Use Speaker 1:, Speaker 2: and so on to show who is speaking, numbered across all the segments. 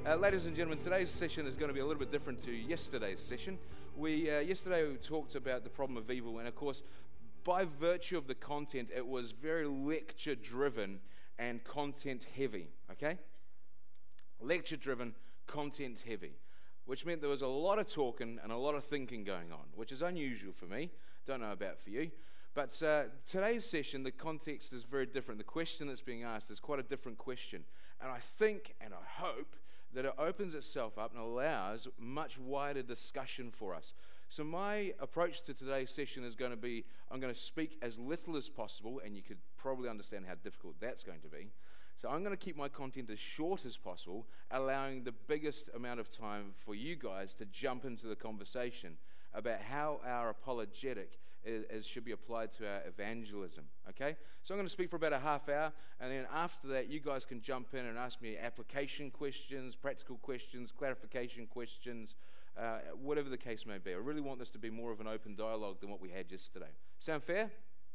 Speaker 1: Ladies and gentlemen, today's session is going to be a little bit different to yesterday's session. Yesterday we talked about the problem of evil, and of course, by virtue of the content, it was very lecture-driven and content-heavy, okay? Lecture-driven, content-heavy, which meant there was a lot of talking and a lot of thinking going on, which is unusual for me. Don't know about for you. But today's session, the context is very different. The question that's being asked is quite a different question. And I think and I hope that it opens itself up and allows much wider discussion for us. So my approach to today's session is going to be, I'm going to speak as little as possible, and you could probably understand how difficult that's going to be. So I'm going to keep my content as short as possible, allowing the biggest amount of time for you guys to jump into the conversation about how our apologetic should be applied to our evangelism, okay? So I'm going to speak for about a half hour, and then after that, you guys can jump in and ask me application questions, practical questions, clarification questions, whatever the case may be. I really want this to be more of an open dialogue than what we had yesterday. Sound fair?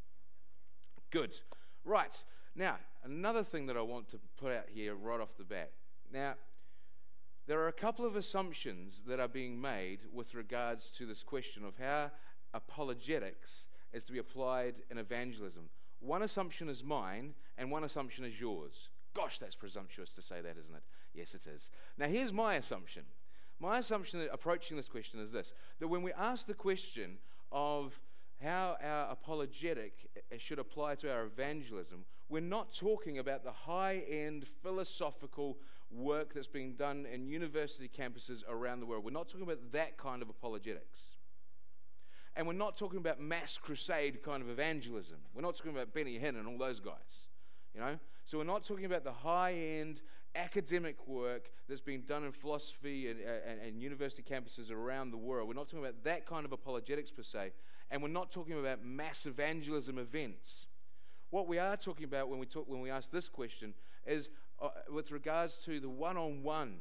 Speaker 1: Good. Right. Now, another thing that I want to put out here right off the bat. Now, there are a couple of assumptions that are being made with regards to this question of how apologetics is to be applied in evangelism. One assumption is mine, and one assumption is yours. Gosh, that's presumptuous to say that, isn't it? Yes, it is. Now, here's my assumption. My assumption approaching this question is this, that when we ask the question of how our apologetic should apply to our evangelism, we're not talking about the high-end philosophical work that's being done in university campuses around the world. We're not talking about that kind of apologetics. And we're not talking about mass crusade kind of evangelism. We're not talking about Benny Hinn and all those guys, you know? So we're not talking about the high-end academic work that's being done in philosophy and university campuses around the world. We're not talking about that kind of apologetics per se, and we're not talking about mass evangelism events. What we are talking about when we ask this question is with regards to the one-on-one,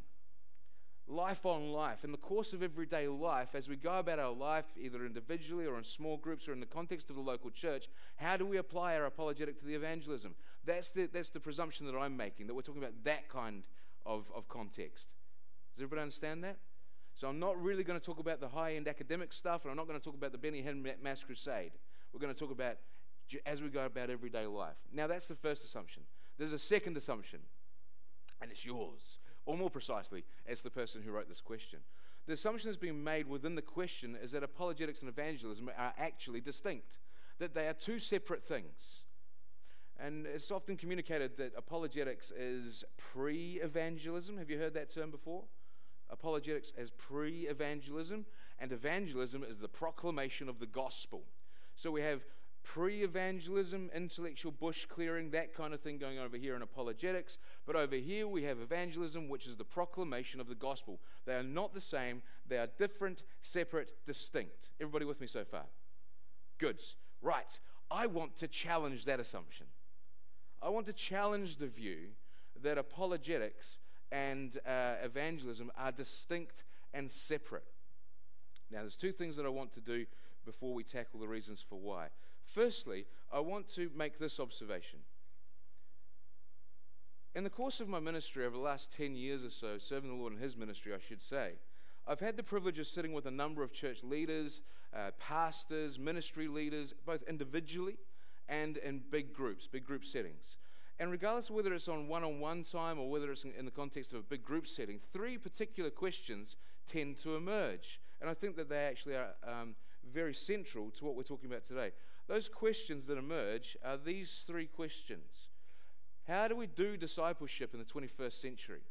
Speaker 1: life on life, in the course of everyday life, as we go about our life, either individually or in small groups or in the context of the local church, how do we apply our apologetic to the evangelism? That's the presumption that I'm making, that we're talking about that kind of context. Does everybody understand that? So I'm not really going to talk about the high-end academic stuff, and I'm not going to talk about the Benny Hinn mass crusade. We're going to talk about as we go about everyday life. Now, that's the first assumption. There's a second assumption, and it's yours. Or more precisely, as the person who wrote this question. The assumption that's being made within the question is that apologetics and evangelism are actually distinct, that they are two separate things. And it's often communicated that apologetics is pre-evangelism. Have you heard that term before? Apologetics as pre-evangelism, and evangelism is the proclamation of the gospel. So we have pre-evangelism, intellectual bush clearing, that kind of thing going over here in apologetics. But over here we have evangelism, which is the proclamation of the gospel. They are not the same. They are different, separate, distinct. Everybody with me so far? Good. Right. I want to challenge that assumption. I want to challenge the view that apologetics and evangelism are distinct and separate. Now, there's two things that I want to do before we tackle the reasons for why. Firstly, I want to make this observation. In the course of my ministry over the last 10 years or so, serving the Lord in His ministry, I should say, I've had the privilege of sitting with a number of church leaders, pastors, ministry leaders, both individually and in big group settings. And regardless of whether it's on one-on-one time or whether it's in the context of a big group setting, three particular questions tend to emerge. And I think that they actually are very central to what we're talking about today. Those questions that emerge are these three questions. How do we do discipleship in the 21st century?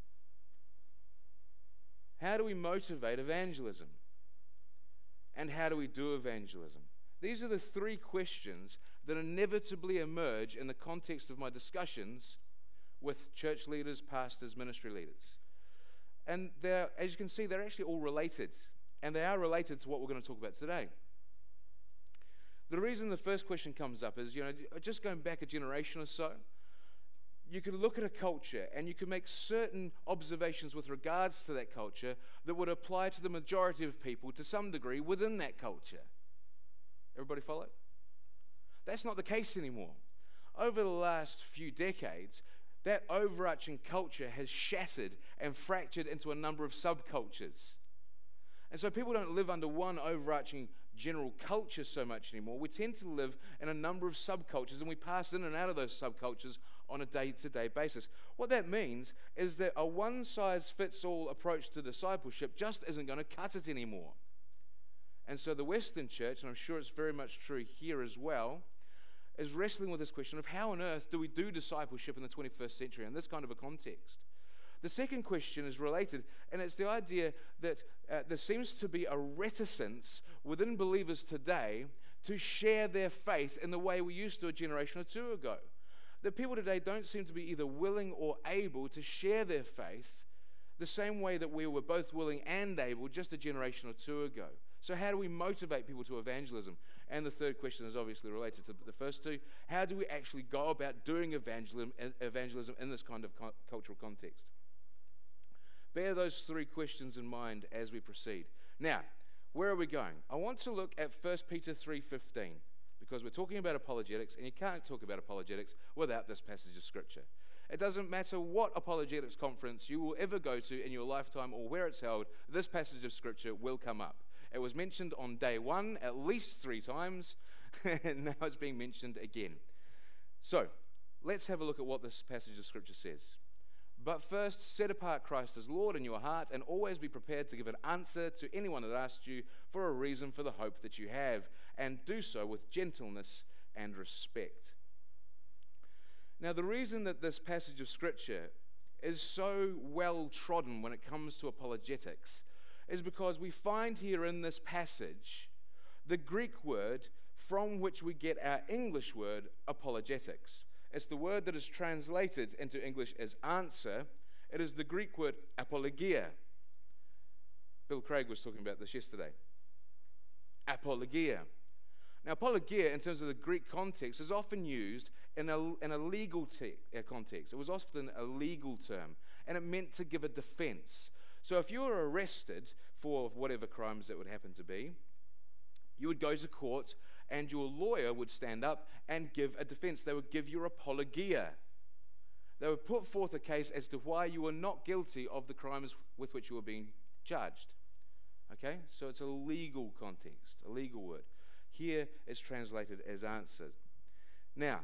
Speaker 1: How do we motivate evangelism? And how do we do evangelism? These are the three questions that inevitably emerge in the context of my discussions with church leaders, pastors, ministry leaders. And as you can see, they're actually all related. And they are related to what we're going to talk about today. The reason the first question comes up is, just going back a generation or so, you could look at a culture and you could make certain observations with regards to that culture that would apply to the majority of people to some degree within that culture. Everybody follow? That's not the case anymore. Over the last few decades, that overarching culture has shattered and fractured into a number of subcultures. And so people don't live under one overarching general culture so much anymore. We tend to live in a number of subcultures, and we pass in and out of those subcultures on a day-to-day basis. What that means is that a one-size-fits-all approach to discipleship just isn't going to cut it anymore. And so the Western church, and I'm sure it's very much true here as well, is wrestling with this question of how on earth do we do discipleship in the 21st century in this kind of a context. The second question is related, and it's the idea that there seems to be a reticence within believers today to share their faith in the way we used to a generation or two ago. That people today don't seem to be either willing or able to share their faith the same way that we were both willing and able just a generation or two ago. So how do we motivate people to evangelism? And the third question is obviously related to the first two. How do we actually go about doing evangelism in this kind of cultural context? Bear those three questions in mind as we proceed. Now, where are we going? I want to look at 1 Peter 3:15 because we're talking about apologetics, and you can't talk about apologetics without this passage of Scripture. It doesn't matter what apologetics conference you will ever go to in your lifetime or where it's held, this passage of Scripture will come up. It was mentioned on day one at least 3 times, and now it's being mentioned again. So, let's have a look at what this passage of Scripture says. But first, set apart Christ as Lord in your heart, and always be prepared to give an answer to anyone that asks you for a reason for the hope that you have, and do so with gentleness and respect. Now, the reason that this passage of Scripture is so well trodden when it comes to apologetics is because we find here in this passage the Greek word from which we get our English word apologetics. It's the word that is translated into English as answer. It is the Greek word apologia. Bill Craig was talking about this yesterday. Apologia. Now, apologia, in terms of the Greek context, is often used in a legal context. It was often a legal term, and it meant to give a defense. So if you were arrested for whatever crimes it would happen to be, you would go to court, and your lawyer would stand up and give a defense. They would give your apologia. They would put forth a case as to why you were not guilty of the crimes with which you were being judged. Okay? So it's a legal context, a legal word. Here it's translated as answer. Now,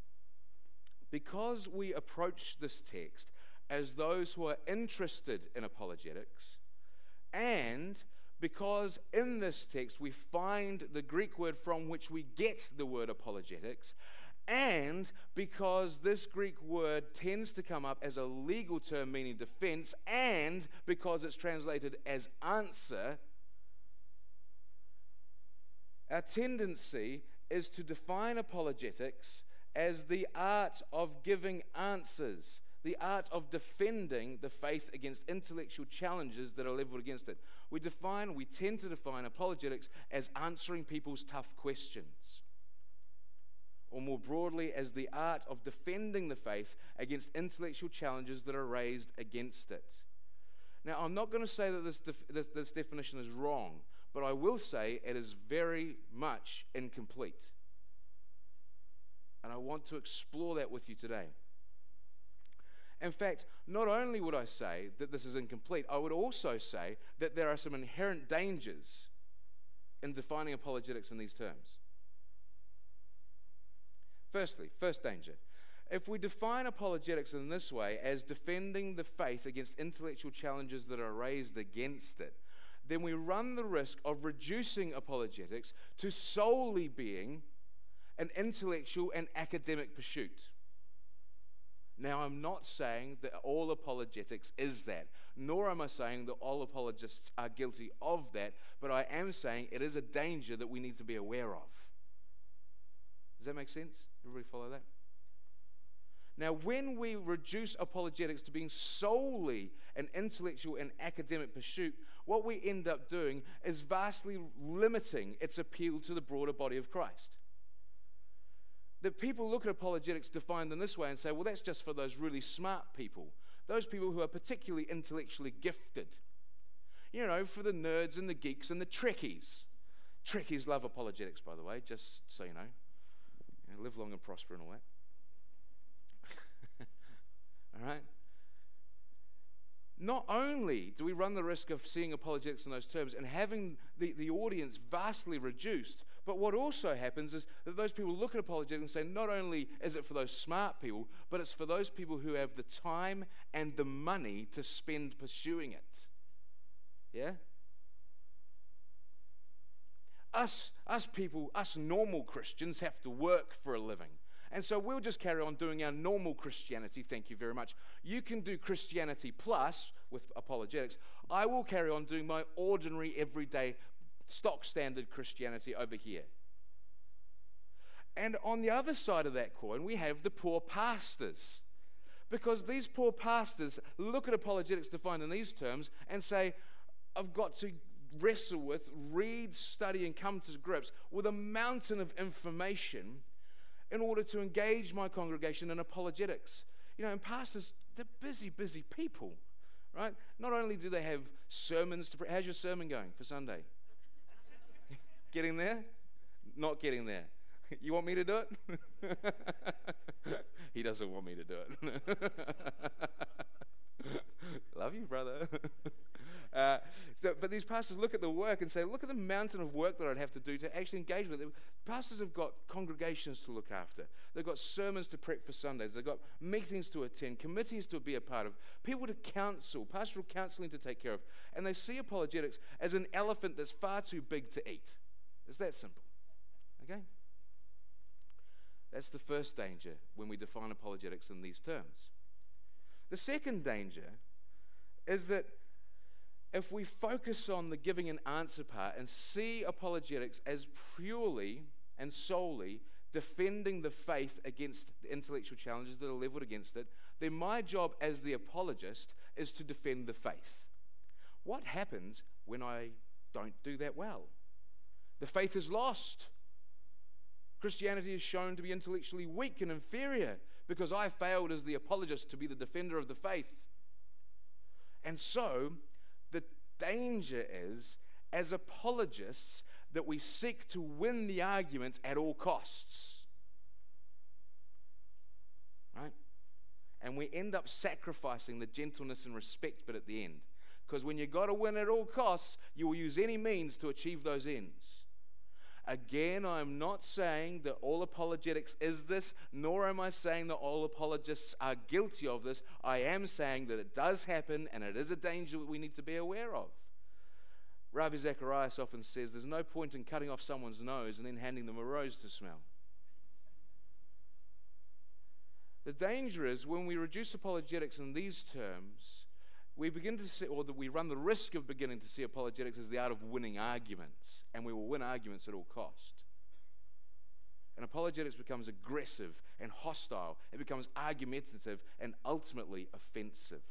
Speaker 1: because we approach this text as those who are interested in apologetics, and because in this text we find the Greek word from which we get the word apologetics, and because this Greek word tends to come up as a legal term meaning defense, and because it's translated as answer, our tendency is to define apologetics as the art of giving answers, the art of defending the faith against intellectual challenges that are leveled against it. We tend to define apologetics as answering people's tough questions, or more broadly, as the art of defending the faith against intellectual challenges that are raised against it. Now, I'm not going to say that this definition is wrong, but I will say it is very much incomplete. And I want to explore that with you today. In fact, not only would I say that this is incomplete, I would also say that there are some inherent dangers in defining apologetics in these terms. Firstly, first danger. If we define apologetics in this way as defending the faith against intellectual challenges that are raised against it, then we run the risk of reducing apologetics to solely being an intellectual and academic pursuit. Now, I'm not saying that all apologetics is that, nor am I saying that all apologists are guilty of that, but I am saying it is a danger that we need to be aware of. Does that make sense? Everybody follow that? Now, when we reduce apologetics to being solely an intellectual and academic pursuit, what we end up doing is vastly limiting its appeal to the broader body of Christ. That people look at apologetics defined in this way and say, well, that's just for those really smart people, those people who are particularly intellectually gifted. You know, for the nerds and the geeks and the Trekkies. Trekkies love apologetics, by the way, just so you know. Live long and prosper and all that. not only do we run the risk of seeing apologetics in those terms and having the audience vastly reduced, but what also happens is that those people look at apologetics and say, not only is it for those smart people, but it's for those people who have the time and the money to spend pursuing it. Yeah? Us people, us normal Christians have to work for a living. And so we'll just carry on doing our normal Christianity, thank you very much. You can do Christianity plus with apologetics. I will carry on doing my ordinary, everyday, stock standard Christianity over here. And on the other side of that coin, we have the poor pastors. Because these poor pastors look at apologetics defined in these terms and say, I've got to wrestle with, read, study, and come to grips with a mountain of information in order to engage my congregation in apologetics. You know, and pastors, they're busy people, right? Not only do they have sermons to how's your sermon going for Sunday? Getting there? Not getting there. You want me to do it? He doesn't want me to do it. Love you, brother. But these pastors look at the work and say, look at the mountain of work that I'd have to do to actually engage with it. Pastors have got congregations to look after. They've got sermons to prep for Sundays. They've got meetings to attend, committees to be a part of, people to counsel, pastoral counseling to take care of. And they see apologetics as an elephant that's far too big to eat. It's that simple. Okay? That's the first danger when we define apologetics in these terms. The second danger is that if we focus on the giving an answer part and see apologetics as purely and solely defending the faith against the intellectual challenges that are leveled against it, then my job as the apologist is to defend the faith. What happens when I don't do that well? The faith is lost. Christianity is shown to be intellectually weak and inferior because I failed as the apologist to be the defender of the faith. And so, the danger is, as apologists, that we seek to win the argument at all costs. Right? And we end up sacrificing the gentleness and respect bit at the end. Because when you've got to win at all costs, you will use any means to achieve those ends. Again, I'm not saying that all apologetics is this, nor am I saying that all apologists are guilty of this. I am saying that it does happen, and it is a danger that we need to be aware of. Ravi Zacharias often says there's no point in cutting off someone's nose and then handing them a rose to smell. The danger is when we reduce apologetics in these terms, we begin to see, or that we run the risk of beginning to see apologetics as the art of winning arguments, and we will win arguments at all cost. And apologetics becomes aggressive and hostile. It becomes argumentative and ultimately offensive.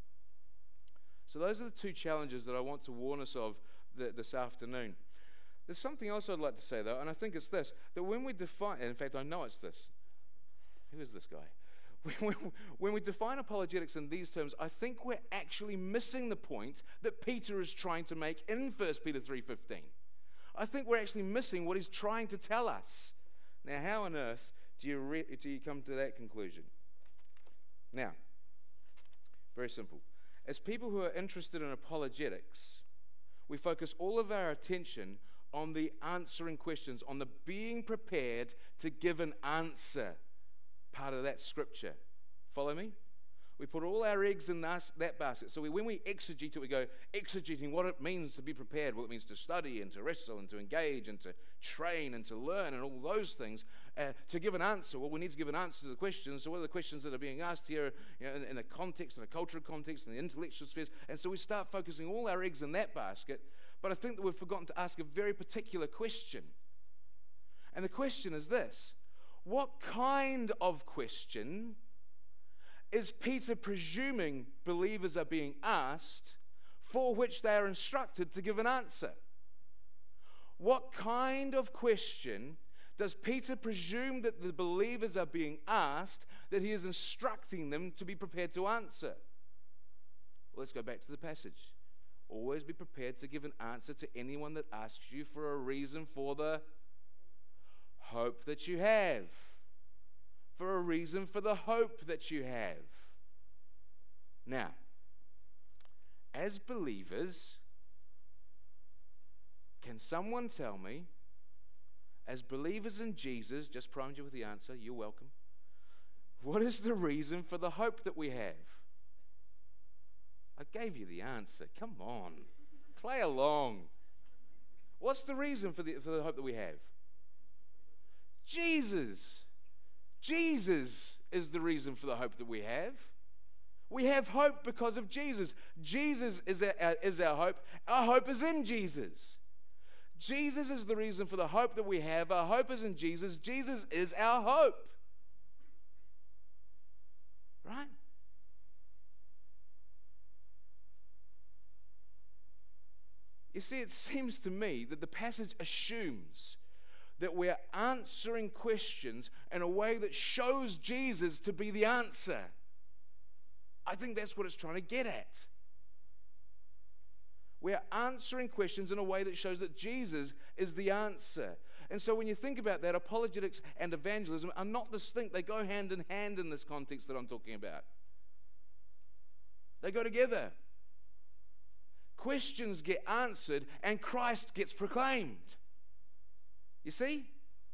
Speaker 1: So those are the two challenges that I want to warn us of this afternoon. There's something else I'd like to say, though, and I think it's this, that when we define, and in fact, I know it's this. Who is this guy? When we define apologetics in these terms, I think we're actually missing the point that Peter is trying to make in 1 Peter 3:15. I think we're actually missing what he's trying to tell us. Now, how on earth do you come to that conclusion? Now, very simple. As people who are interested in apologetics, we focus all of our attention on the answering questions, on the being prepared to give an answer part of that scripture. Follow me? We put all our eggs in that basket. So when we exegete it, we go exegeting what it means to be prepared, what it means to study and to wrestle and to engage and to train and to learn and all those things. To give an answer, well, we need to give an answer to the questions. So what are the questions that are being asked here, in a context, in a cultural context, in the intellectual spheres? And so we start focusing all our eggs in that basket. But I think that we've forgotten to ask a very particular question. And the question is this: what kind of question is Peter presuming believers are being asked for which they are instructed to give an answer? What kind of question does Peter presume that the believers are being asked that he is instructing them to be prepared to answer? Well, let's go back to the passage. Always be prepared to give an answer to anyone that asks you for a reason for the hope that you have. For a reason for the hope that you have. Now, as believers, can someone tell me, as believers in Jesus, just primed you with the answer, you're welcome, what is the reason for the hope that we have? I gave you the answer. Come on. Play along. What's the reason for the hope that we have? Jesus. Jesus is the reason for the hope that we have. We have hope because of Jesus. Jesus is our hope. Our hope is in Jesus. Jesus is the reason for the hope that we have. Our hope is in Jesus. Jesus is our hope. Right? You see, it seems to me that the passage assumes that we're answering questions in a way that shows Jesus to be the answer. I think that's what it's trying to get at. We're answering questions in a way that shows that Jesus is the answer. And so when you think about that, apologetics and evangelism are not distinct. They go hand in hand in this context that I'm talking about. They go together. Questions get answered and Christ gets proclaimed. You see?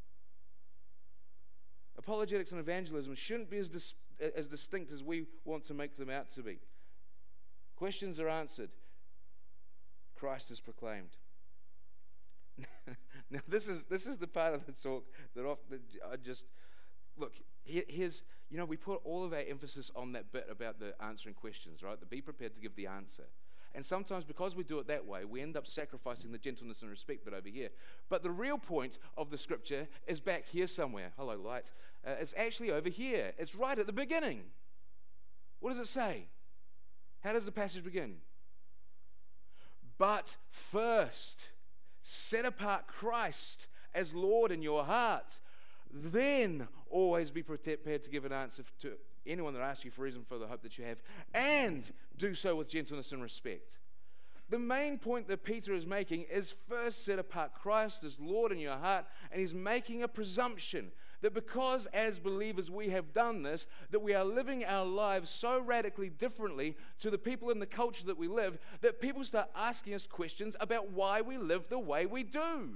Speaker 1: Apologetics and evangelism shouldn't be as distinct as we want to make them out to be. Questions are answered. Christ is proclaimed. Now this is the part of the talk that often I just look. Here's, we put all of our emphasis on that bit about the answering questions, right? The be prepared to give the answer. And sometimes because we do it that way, we end up sacrificing the gentleness and respect bit over here. But the real point of the scripture is back here somewhere. Hello, light. It's actually over here. It's right at the beginning. What does it say? How does the passage begin? But first, set apart Christ as Lord in your heart. Then always be prepared to give an answer to anyone that asks you for reason for the hope that you have, and do so with gentleness and respect. The main point that Peter is making is first set apart Christ as Lord in your heart, and he's making a presumption that because as believers we have done this, that we are living our lives so radically differently to the people in the culture that we live, that people start asking us questions about why we live the way we do.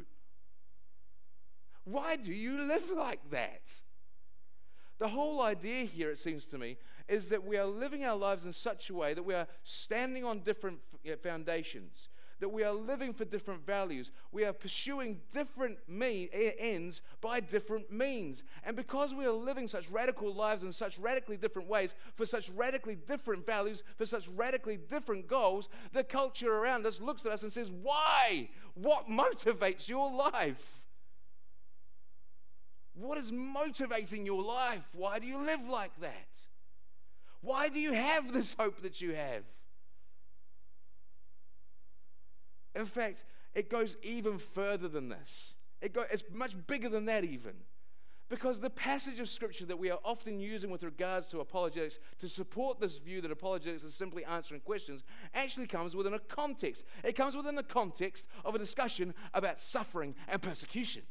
Speaker 1: Why do you live like that? The whole idea here, it seems to me, is that we are living our lives in such a way that we are standing on different foundations, that we are living for different values. We are pursuing different ends by different means. And because we are living such radical lives in such radically different ways, for such radically different values, for such radically different goals, the culture around us looks at us and says, why? What motivates your life? What is motivating your life? Why do you live like that? Why do you have this hope that you have? In fact, it goes even further than this. It's much bigger than that even. Because the passage of Scripture that we are often using with regards to apologetics to support this view that apologetics is simply answering questions actually comes within a context. It comes within the context of a discussion about suffering and persecution.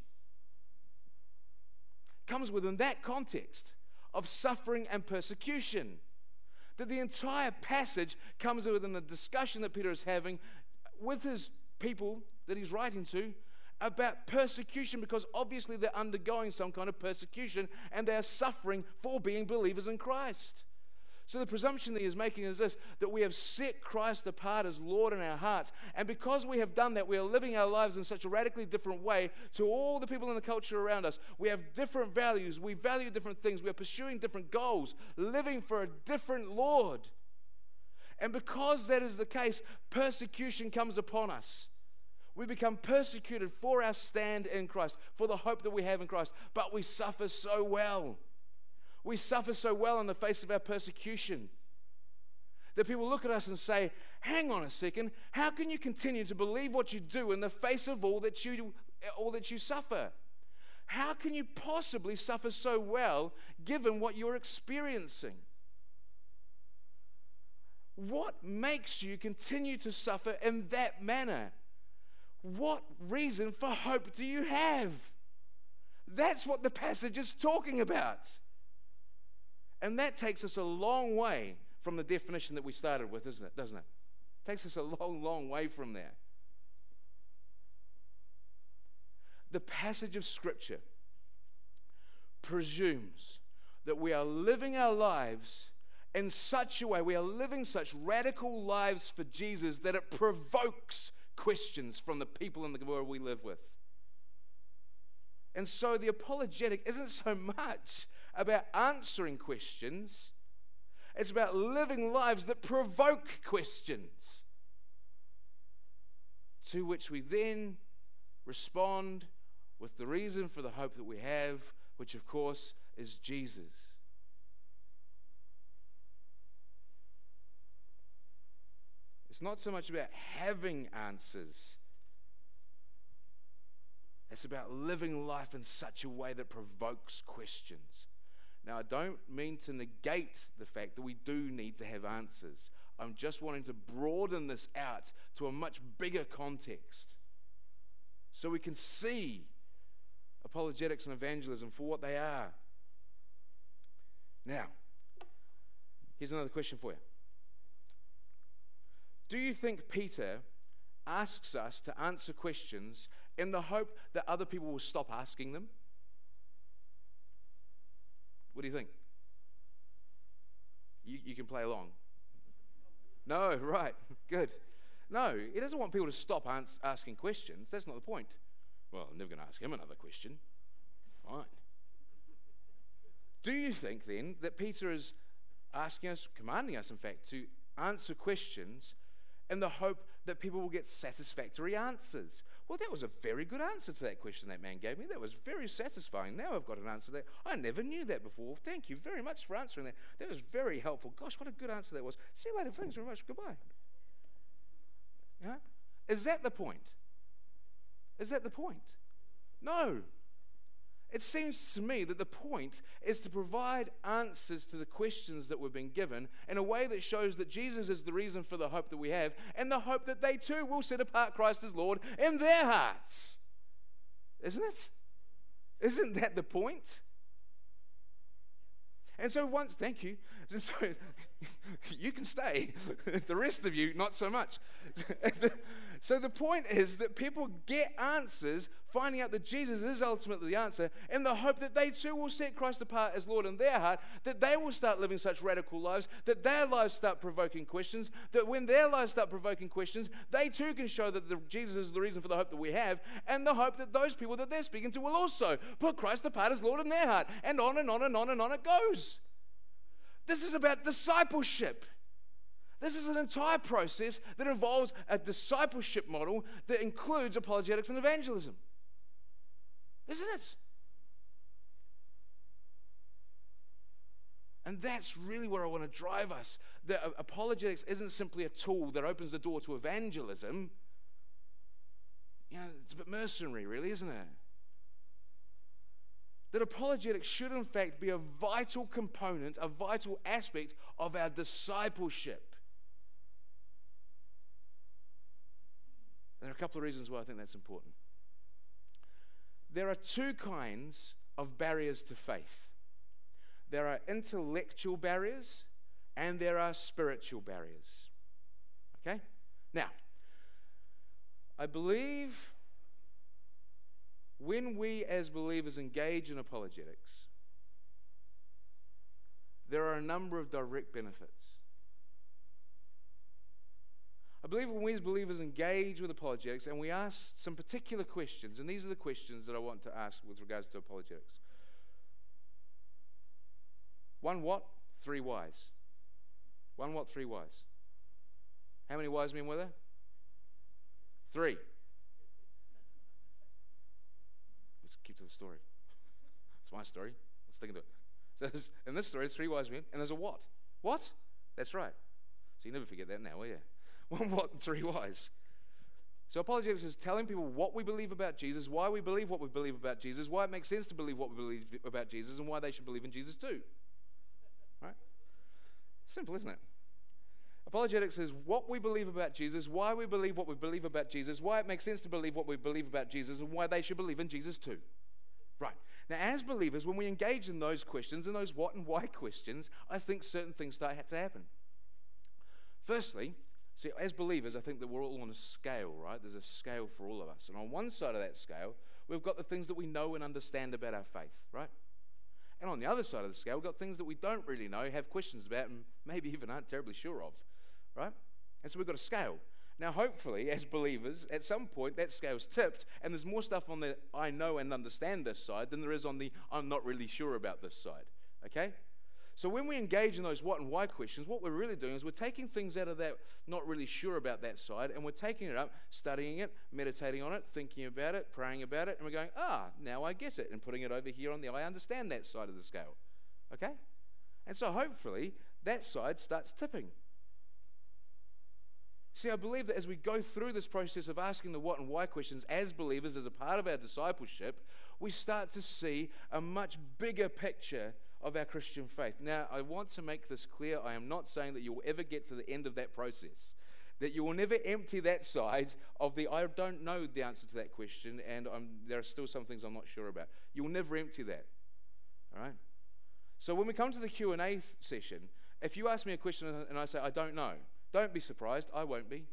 Speaker 1: Comes within that context of suffering and persecution. That the entire passage comes within the discussion that Peter is having with his people that he's writing to about persecution, because obviously they're undergoing some kind of persecution and they're suffering for being believers in Christ. So the presumption that he is making is this, that we have set Christ apart as Lord in our hearts. And because we have done that, we are living our lives in such a radically different way to all the people in the culture around us. We have different values. We value different things. We are pursuing different goals, living for a different Lord. And because that is the case, persecution comes upon us. We become persecuted for our stand in Christ, for the hope that we have in Christ. But we suffer so well. We suffer so well in the face of our persecution that people look at us and say, hang on a second, how can you continue to believe what you do in the face of all that you suffer? How can you possibly suffer so well given what you're experiencing? What makes you continue to suffer in that manner? What reason for hope do you have? That's what the passage is talking about. And that takes us a long way from the definition that we started with, doesn't it? Takes us a long, long way from there. The passage of Scripture presumes that we are living our lives in such a way, we are living such radical lives for Jesus that it provokes questions from the people in the world we live with. And so the apologetic isn't so much about answering questions, it's about living lives that provoke questions, to which we then respond with the reason for the hope that we have, which of course is Jesus. It's not so much about having answers. It's about living life in such a way that provokes questions. Now, I don't mean to negate the fact that we do need to have answers. I'm just wanting to broaden this out to a much bigger context so we can see apologetics and evangelism for what they are. Now, here's another question for you. Do you think Peter asks us to answer questions in the hope that other people will stop asking them? What do you think? You can play along. No, right, good. No, he doesn't want people to stop asking questions. That's not the point. Well, I'm never going to ask him another question. Fine. Do you think then that Peter is asking us, commanding us in fact, to answer questions in the hope that people will get satisfactory answers? Well, that was a very good answer to that question that man gave me. That was very satisfying. Now I've got an answer that I never knew that before. Thank you very much for answering that. That was very helpful. Gosh, what a good answer that was. See you later. Thanks very much. Goodbye. Yeah? Is that the point? Is that the point? No. It seems to me that the point is to provide answers to the questions that we've been given in a way that shows that Jesus is the reason for the hope that we have, and the hope that they too will set apart Christ as Lord in their hearts. Isn't it? Isn't that the point? And so thank you. So you can stay. The rest of you, not so much. So the point is that people get answers, finding out that Jesus is ultimately the answer, in the hope that they too will set Christ apart as Lord in their heart, that they will start living such radical lives, that their lives start provoking questions, that when their lives start provoking questions, they too can show that Jesus is the reason for the hope that we have, and the hope that those people that they're speaking to will also put Christ apart as Lord in their heart. And on and on and on and on it goes. This is about discipleship. This is an entire process that involves a discipleship model that includes apologetics and evangelism. Isn't it? And that's really where I want to drive us. That apologetics isn't simply a tool that opens the door to evangelism. You know, it's a bit mercenary, really, isn't it? That apologetics should, in fact, be a vital component, a vital aspect of our discipleship. There are a couple of reasons why I think that's important. There are two kinds of barriers to faith. There are intellectual barriers and there are spiritual barriers. Okay? Now, I believe when we as believers engage in apologetics, there are a number of direct benefits. I believe when we as believers engage with apologetics and we ask some particular questions, and these are the questions that I want to ask with regards to apologetics. 1 what? 3 whys. 1 what? 3 whys. How many wise men were there? 3. Let's keep to the story. It's my story. Let's think of it. So in this story, there's 3 wise men, and there's a what? What? That's right. So you never forget that now, will you? 1 what and 3 whys. So apologetics is telling people what we believe about Jesus, why we believe what we believe about Jesus, why it makes sense to believe what we believe about Jesus, and why they should believe in Jesus too. Right? Simple, isn't it? Apologetics is what we believe about Jesus, why we believe what we believe about Jesus, why it makes sense to believe what we believe about Jesus, and why they should believe in Jesus too. Right. Now, as believers, when we engage in those questions, and those what and why questions, I think certain things start to happen. Firstly, See, as believers, I think that we're all on a scale, right? There's a scale for all of us. And on one side of that scale, we've got the things that we know and understand about our faith, right? And on the other side of the scale, we've got things that we don't really know, have questions about, and maybe even aren't terribly sure of, right? And so we've got a scale. Now, hopefully, as believers, at some point, that scale's tipped, and there's more stuff on the I know and understand this side than there is on the I'm not really sure about this side, okay? So when we engage in those what and why questions, what we're really doing is we're taking things out of that not really sure about that side, and we're taking it up, studying it, meditating on it, thinking about it, praying about it, and we're going, now I get it, and putting it over here on the I understand that side of the scale, okay? And so hopefully that side starts tipping. See, I believe that as we go through this process of asking the what and why questions as believers, as a part of our discipleship, we start to see a much bigger picture of our Christian faith. Now, I want to make this clear. I am not saying that you'll ever get to the end of that process, that you will never empty that side of the I don't know the answer to that question, and there are still some things I'm not sure about. You'll never empty that, all right? So when we come to the Q&A session, if you ask me a question and I say, I don't know, don't be surprised. I won't be.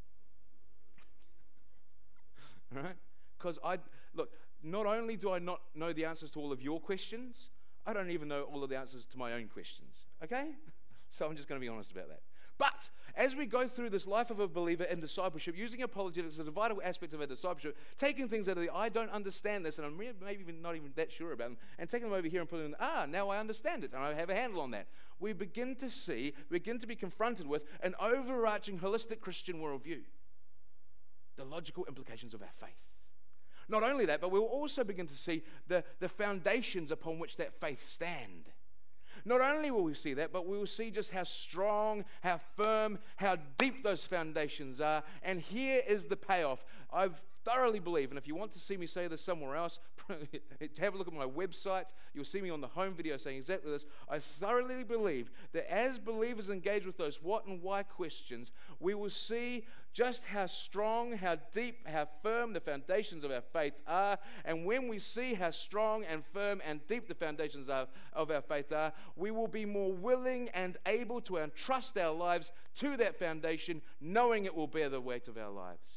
Speaker 1: All right? Because not only do I not know the answers to all of your questions, I don't even know all of the answers to my own questions. Okay? So I'm just going to be honest about that. But as we go through this life of a believer in discipleship, using apologetics as a vital aspect of our discipleship, taking things out of the I don't understand this, and I'm maybe even not even that sure about them, and taking them over here and putting them now I understand it, and I have a handle on that. We begin to be confronted with an overarching holistic Christian worldview, the logical implications of our faith. Not only that, but we'll also begin to see the foundations upon which that faith stand. Not only will we see that, but we will see just how strong, how firm, how deep those foundations are. And here is the payoff. I thoroughly believe, and if you want to see me say this somewhere else, have a look at my website. You'll see me on the home video saying exactly this. I thoroughly believe that as believers engage with those what and why questions, we will see just how strong, how deep, how firm the foundations of our faith are. And when we see how strong and firm and deep the foundations of our faith are, we will be more willing and able to entrust our lives to that foundation, knowing it will bear the weight of our lives.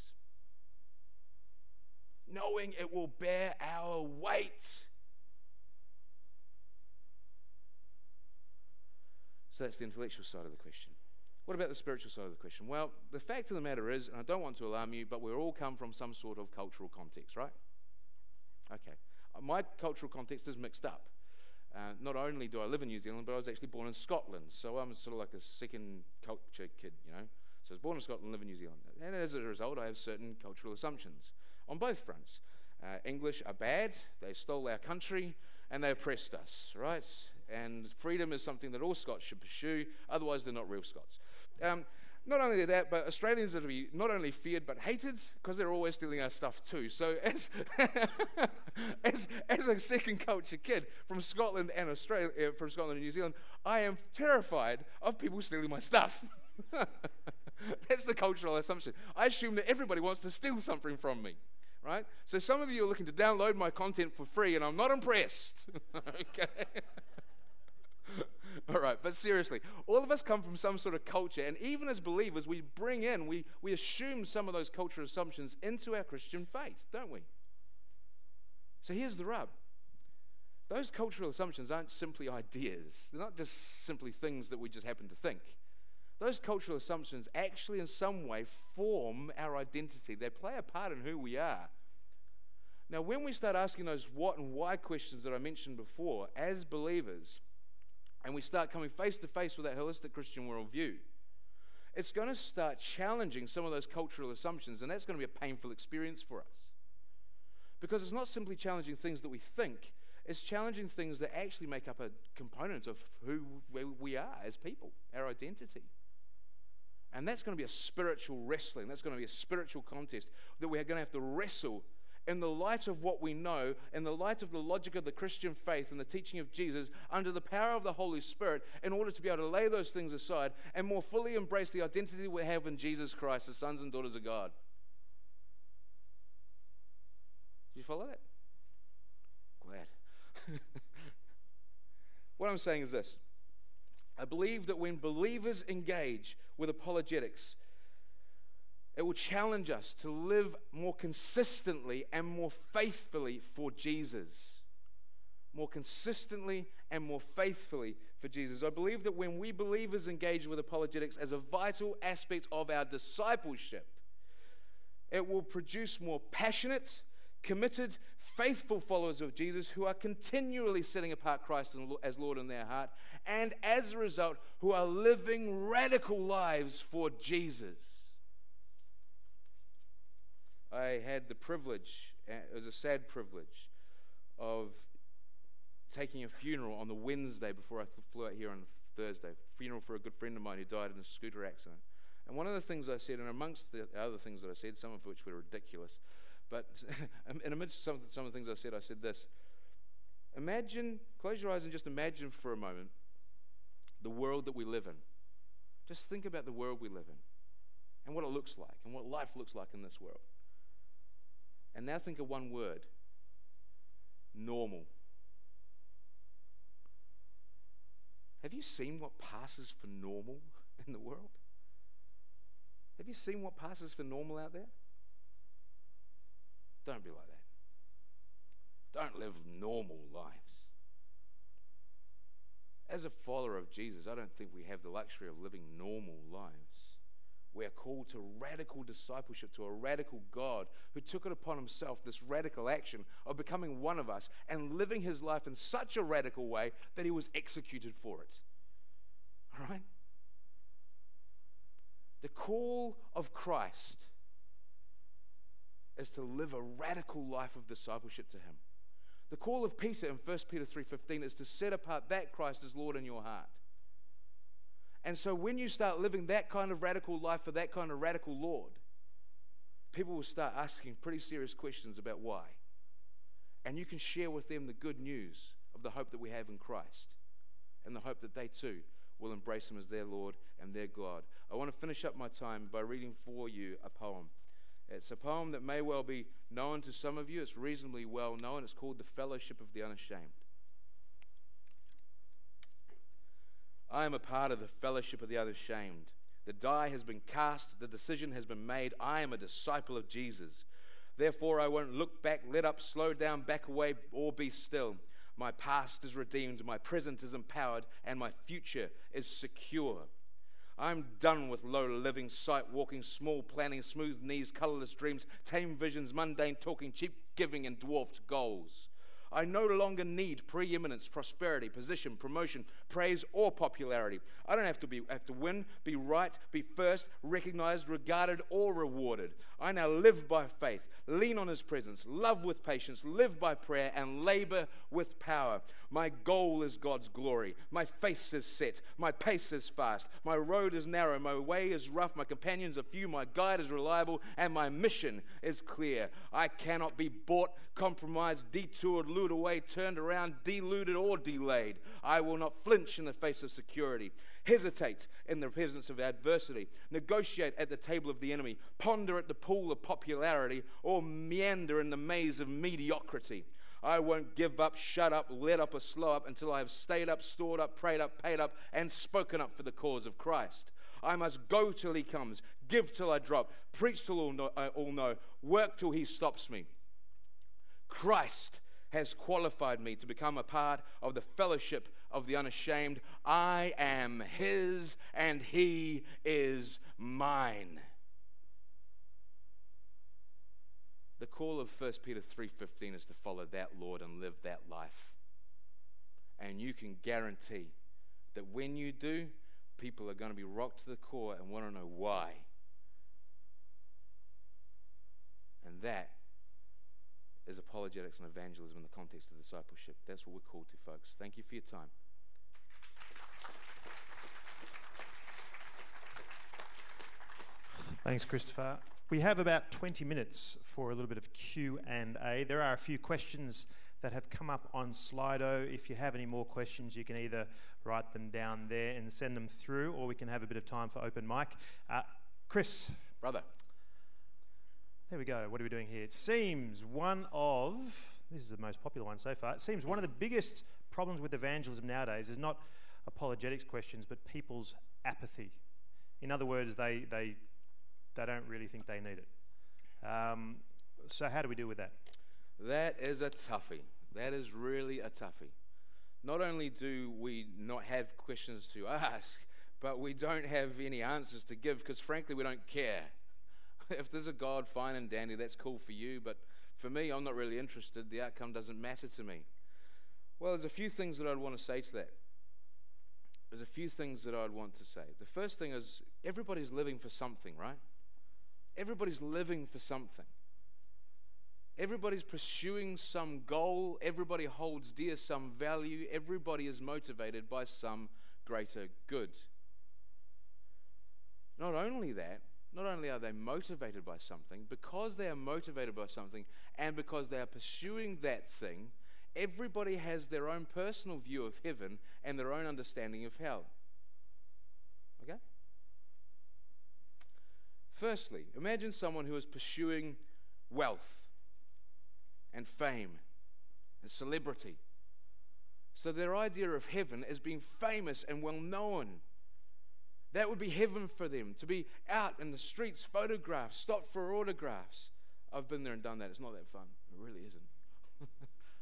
Speaker 1: Knowing it will bear our weight. So that's the intellectual side of the question. What about the spiritual side of the question? Well, the fact of the matter is, and I don't want to alarm you, but we all come from some sort of cultural context, right? Okay. My cultural context is mixed up. Not only do I live in New Zealand, but I was actually born in Scotland. So I'm sort of like a second culture kid, you know. So I was born in Scotland, live in New Zealand. And as a result, I have certain cultural assumptions on both fronts. English are bad, they stole our country, and they oppressed us, right? And freedom is something that all Scots should pursue, otherwise they're not real Scots. Not only that, but Australians are to be not only feared but hated because they're always stealing our stuff too. So as as a second culture kid from Scotland and Australia, from Scotland and New Zealand, I am terrified of people stealing my stuff. That's the cultural assumption. I assume that everybody wants to steal something from me, right? So some of you are looking to download my content for free, and I'm not impressed. Okay. All right, but seriously, all of us come from some sort of culture, and even as believers, we assume some of those cultural assumptions into our Christian faith, don't we? So here's the rub. Those cultural assumptions aren't simply ideas. They're not just simply things that we just happen to think. Those cultural assumptions actually in some way form our identity. They play a part in who we are. Now, when we start asking those what and why questions that I mentioned before as believers, and we start coming face to face with that holistic Christian worldview, it's going to start challenging some of those cultural assumptions, and that's going to be a painful experience for us. Because it's not simply challenging things that we think, it's challenging things that actually make up a component of who we are as people, our identity. And that's going to be a spiritual wrestling, that's going to be a spiritual contest that we're going to have to wrestle in the light of what we know, in the light of the logic of the Christian faith and the teaching of Jesus, under the power of the Holy Spirit, in order to be able to lay those things aside and more fully embrace the identity we have in Jesus Christ as sons and daughters of God. Did you follow that? Glad. What I'm saying is this. I believe that when believers engage with apologetics, It will challenge us to live more consistently and more faithfully for Jesus. More consistently and more faithfully for Jesus. I believe that when we believers engage with apologetics as a vital aspect of our discipleship, it will produce more passionate, committed, faithful followers of Jesus who are continually setting apart Christ as Lord in their heart, and as a result, who are living radical lives for Jesus. I had the privilege, it was a sad privilege, of taking a funeral on the Wednesday before I flew out here on Thursday. Funeral for a good friend of mine who died in a scooter accident. And one of the things I said, and amongst the other things that I said, some of which were ridiculous, but in amidst some of the things I said this. Imagine, close your eyes and just imagine for a moment the world that we live in. Just think about the world we live in and what it looks like and what life looks like in this world. And now think of one word: normal. Have you seen what passes for normal in the world? Have you seen what passes for normal out there? Don't be like that. Don't live normal lives. As a follower of Jesus, I don't think we have the luxury of living normal lives. We are called to radical discipleship, to a radical God who took it upon himself, this radical action of becoming one of us and living his life in such a radical way that he was executed for it. All right? The call of Christ is to live a radical life of discipleship to him. The call of Peter in 1 Peter 3:15 is to set apart that Christ as Lord in your heart. And so when you start living that kind of radical life for that kind of radical Lord, people will start asking pretty serious questions about why. And you can share with them the good news of the hope that we have in Christ and the hope that they too will embrace him as their Lord and their God. I want to finish up my time by reading for you a poem. It's a poem that may well be known to some of you. It's reasonably well known. It's called The Fellowship of the Unashamed. I am a part of the fellowship of the unashamed. The die has been cast, the decision has been made. I am a disciple of Jesus. Therefore, I won't look back, let up, slow down, back away, or be still. My past is redeemed, my present is empowered, and my future is secure. I'm done with low living, sight walking, small planning, smooth knees, colorless dreams, tame visions, mundane talking, cheap giving, and dwarfed goals. I no longer need preeminence, prosperity, position, promotion, praise, or popularity. I don't have to win, be right, be first, recognized, regarded, or rewarded. I now live by faith, lean on his presence, love with patience, live by prayer, and labor with power. My goal is God's glory. My face is set. My pace is fast. My road is narrow. My way is rough. My companions are few. My guide is reliable. And my mission is clear. I cannot be bought, compromised, detoured, lured away, turned around, deluded, or delayed. I will not flinch in the face of security, hesitate in the presence of adversity, negotiate at the table of the enemy, ponder at the pool of popularity, or meander in the maze of mediocrity. I won't give up, shut up, let up, or slow up until I have stayed up, stored up, prayed up, paid up, and spoken up for the cause of Christ. I must go till he comes, give till I drop, preach till all know, work till he stops me. Christ has qualified me to become a part of the fellowship of the unashamed. I am his and he is mine. The call of 1 Peter 3:15 is to follow that Lord and live that life. And you can guarantee that when you do, people are going to be rocked to the core and want to know why. And that is apologetics and evangelism in the context of discipleship. That's what we're called to, folks. Thank you for your time.
Speaker 2: Thanks, Christopher. We have about 20 minutes for a little bit of Q&A. There are a few questions that have come up on Slido. If you have any more questions, you can either write them down there and send them through, or we can have a bit of time for open mic. Chris.
Speaker 1: Brother.
Speaker 2: There we go. What are we doing here? It seems this is the most popular one so far, it seems one of the biggest problems with evangelism nowadays is not apologetics questions, but people's apathy. In other words, they they don't really think they need it. So how do we deal with that?
Speaker 1: That is a toughie. That is really a toughie. Not only do we not have questions to ask, but we don't have any answers to give because, frankly, we don't care. If there's a God, fine and dandy, that's cool for you, but for me, I'm not really interested. The outcome doesn't matter to me. Well, there's a few things that I'd want to say to that. There's a few things that I'd want to say. The first thing is everybody's living for something, right? Everybody's living for something. Everybody's pursuing some goal. Everybody holds dear some value. Everybody is motivated by some greater good. Not only that, not only are they motivated by something, because they are motivated by something and because they are pursuing that thing, everybody has their own personal view of heaven and their own understanding of hell. Okay? Firstly, imagine someone who is pursuing wealth and fame and celebrity. So their idea of heaven is being famous and well known. That would be heaven for them, to be out in the streets, photographed, stopped for autographs. I've been there and done that. It's not that fun. It really isn't.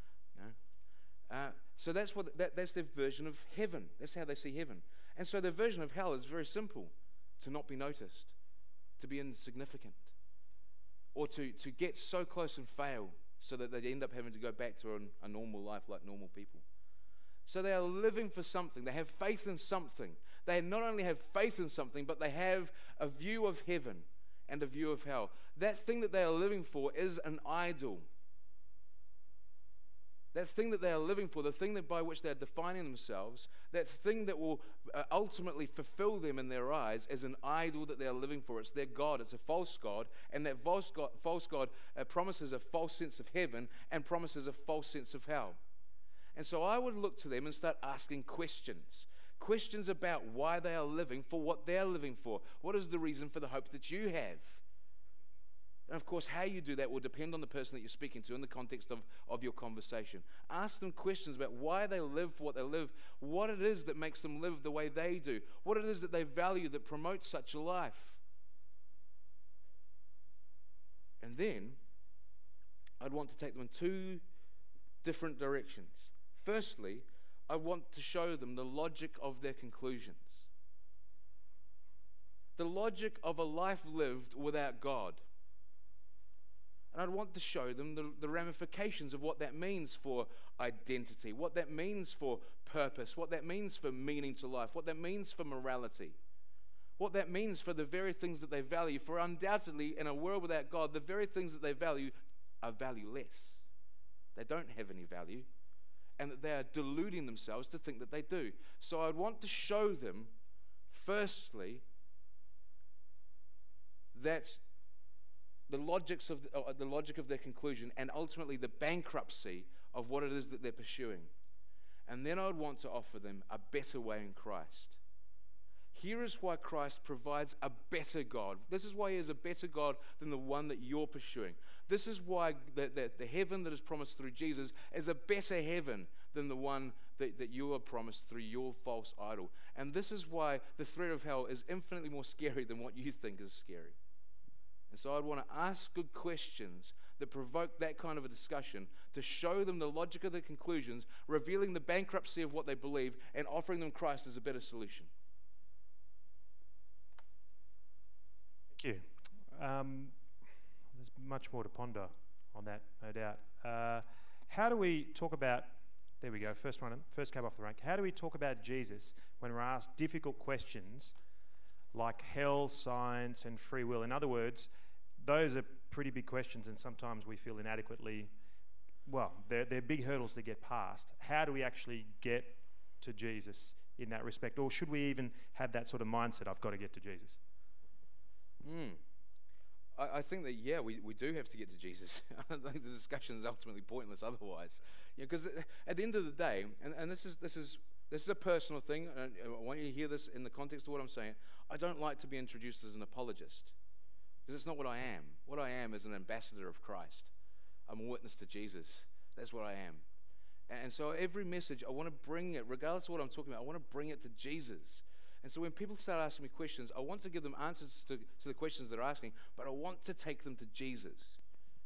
Speaker 1: So that's their version of heaven. That's how they see heaven. And so their version of hell is very simple: to not be noticed, to be insignificant, or to get so close and fail so that they end up having to go back to a normal life like normal people. So they are living for something. They have faith in something. They not only have faith in something, but they have a view of heaven and a view of hell. That thing that they are living for is an idol. That thing that they are living for, the thing that by which they are defining themselves, that thing that will ultimately fulfill them in their eyes is an idol that they are living for. It's their God. It's a false God. And that false God promises a false sense of heaven and promises a false sense of hell. And so I would look to them and start asking questions. Questions about why they are living for what they are living for. What is the reason for the hope that you have? And of course, how you do that will depend on the person that you're speaking to in the context of your conversation. Ask them questions about why they live for what they live, what it is that makes them live the way they do, what it is that they value that promotes such a life. And then, I'd want to take them in two different directions. Firstly, I want to show them the logic of their conclusions. The logic of a life lived without God. And I'd want to show them the ramifications of what that means for identity, what that means for purpose, what that means for meaning to life, what that means for morality, what that means for the very things that they value. For undoubtedly, in a world without God, the very things that they value are valueless. They don't have any value, and that they are deluding themselves to think that they do. So I'd want to show them, firstly, that the logic of their conclusion and ultimately the bankruptcy of what it is that they're pursuing. And then I would want to offer them a better way in Christ. Here is why Christ provides a better God. This is why he is a better God than the one that you're pursuing. This is why the heaven that is promised through Jesus is a better heaven than the one that you are promised through your false idol. And this is why the threat of hell is infinitely more scary than what you think is scary. And so I'd want to ask good questions that provoke that kind of a discussion to show them the logic of their conclusions, revealing the bankruptcy of what they believe, and offering them Christ as a better solution.
Speaker 2: Thank you. There's much more to ponder on that, no doubt. How do we talk about, there we go, first cab off the rank. How do we talk about Jesus when we're asked difficult questions like hell, science, and free will? In other words, those are pretty big questions, and sometimes we feel inadequately, well, they're big hurdles to get past. How do we actually get to Jesus in that respect? Or should we even have that sort of mindset, I've got to get to Jesus?
Speaker 1: I think that, yeah, we do have to get to Jesus. I think the discussion is ultimately pointless otherwise. Because at the end of the day, and this is a personal thing, and I want you to hear this in the context of what I'm saying. I don't like to be introduced as an apologist, because it's not what I am. What I am is an ambassador of Christ. I'm a witness to Jesus. That's what I am. And so every message, I want to bring it, regardless of what I'm talking about, I want to bring it to Jesus. And so when people start asking me questions, I want to give them answers to the questions they're asking, but I want to take them to Jesus.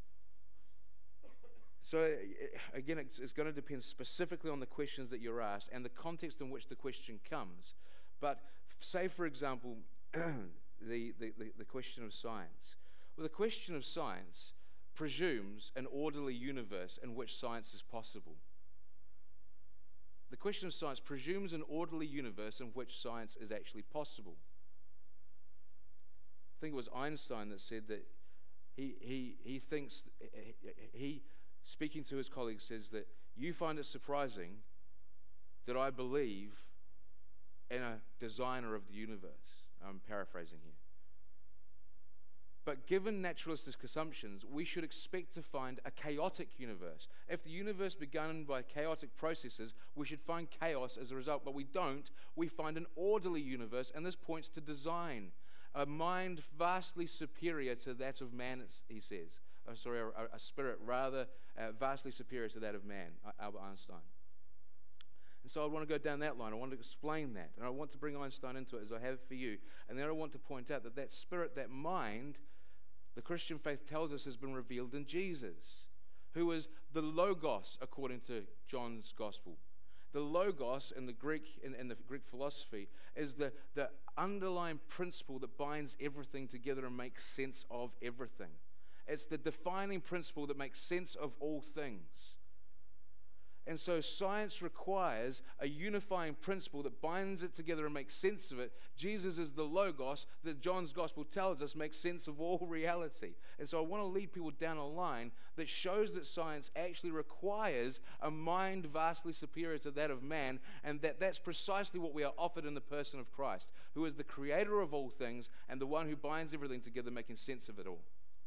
Speaker 1: So again, it's going to depend specifically on the questions that you're asked and the context in which the question comes. But say, for example, the question of science. Well, the question of science presumes an orderly universe in which science is possible. The question of science presumes an orderly universe in which science is actually possible. I think it was Einstein that said that he thinks, speaking to his colleagues, says that you find it surprising that I believe in a designer of the universe. I'm paraphrasing here. But given naturalistic assumptions, we should expect to find a chaotic universe. If the universe began by chaotic processes, we should find chaos as a result. But we don't. We find an orderly universe, and this points to design. A mind vastly superior to that of man, he says. A spirit rather vastly superior to that of man, Albert Einstein. And so I want to go down that line. I want to explain that. And I want to bring Einstein into it as I have for you. And then I want to point out that that spirit, that mind, the Christian faith tells us has been revealed in Jesus, who is the Logos according to John's Gospel. The Logos in the Greek philosophy is the underlying principle that binds everything together and makes sense of everything. It's the defining principle that makes sense of all things. And so science requires a unifying principle that binds it together and makes sense of it. Jesus is the Logos that John's Gospel tells us makes sense of all reality. And so I want to lead people down a line that shows that science actually requires a mind vastly superior to that of man, and that's precisely what we are offered in the person of Christ, who is the creator of all things and the one who binds everything together, making sense of it all.